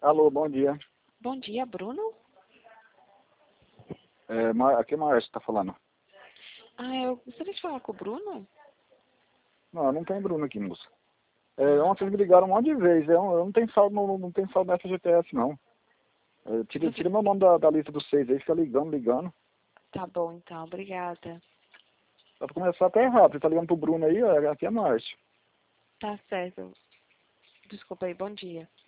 Alô, bom dia. Bom dia, Bruno. Aqui é Márcio que tá falando. Eu gostaria de falar com o Bruno. Não tem Bruno aqui, moça. Ontem eles me ligaram um monte de vezes. Eu não tenho saldo, não tenho saldo nessa GTS, não. Tira meu nome da lista dos 6 aí, fica ligando. Tá bom, então. Obrigada. Pra começar até rápido. Você tá ligando pro Bruno aí, aqui é Márcio. Tá certo. Desculpa aí. Bom dia.